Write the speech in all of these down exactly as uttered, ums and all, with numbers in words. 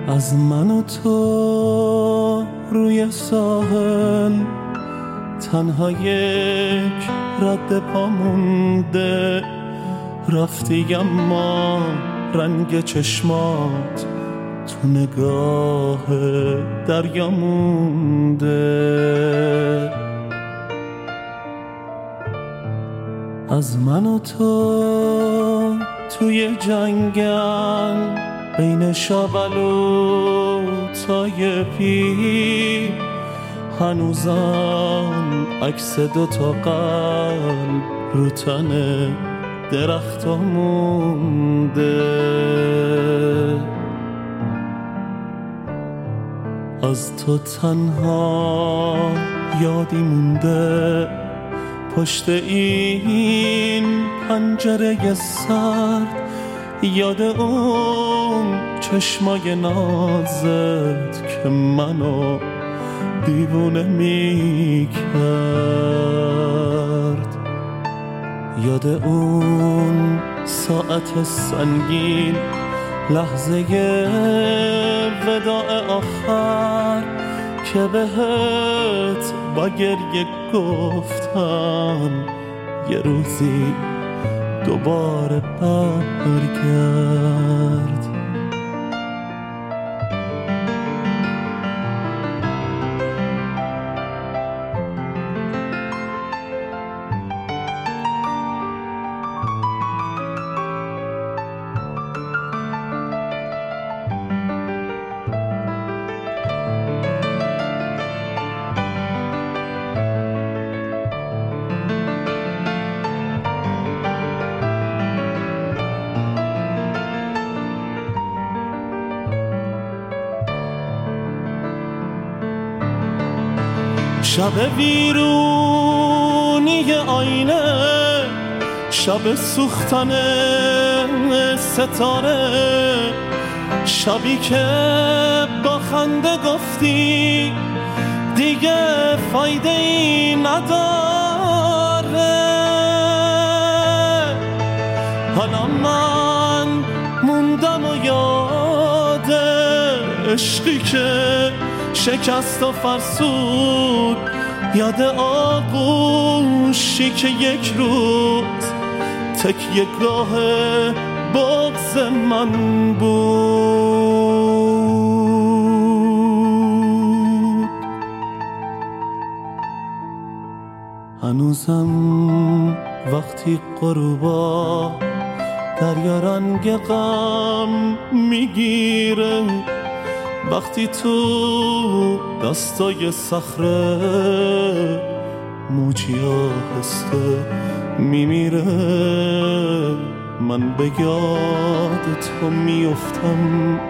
از من و تو روی ساحل تنها یک رد پا مونده، رفتی اما رنگ چشمات تو نگاه دریا مونده. از من و تو توی جنگل بین شابلو تای پی، هنوزم عکس دوتا قلب رو تن درختا مونده. از تو تنها یادی مونده پشت این پنجره سرد، یاد اون چشمای نازت که منو دیوونه می کرد، یاد اون ساعت سنگین لحظه وداع آخر که بهت با گریه گفتم یه روزی دوباره برگرد. شب ویرونی آینه، شب سوختن ستاره، شبی که با خنده گفتی دیگه فایده ای نداره. حالا من موندم و یاد عشقی که شکست و فرسود، یاد آغوشی که یک روز تکیه گاه بغض من بود. هنوزم وقتی غروبا دریا رنگ غم میگیره، وقتی تو دستای صخره موجی آهسته میمیره، من به یاد تو میفتم.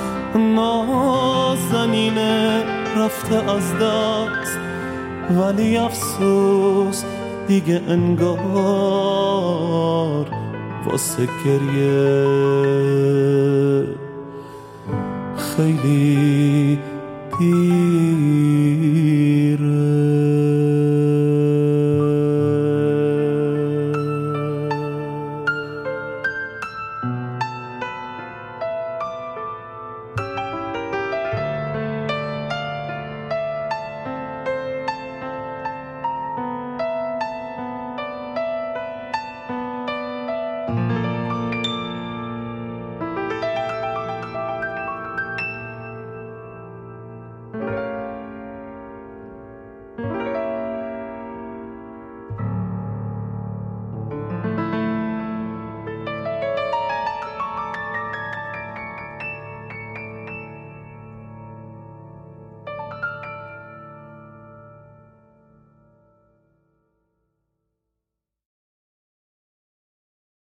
نازنینه رفته از دست ولی افسوس دیگه انگار واسه گریه خیلی دیر.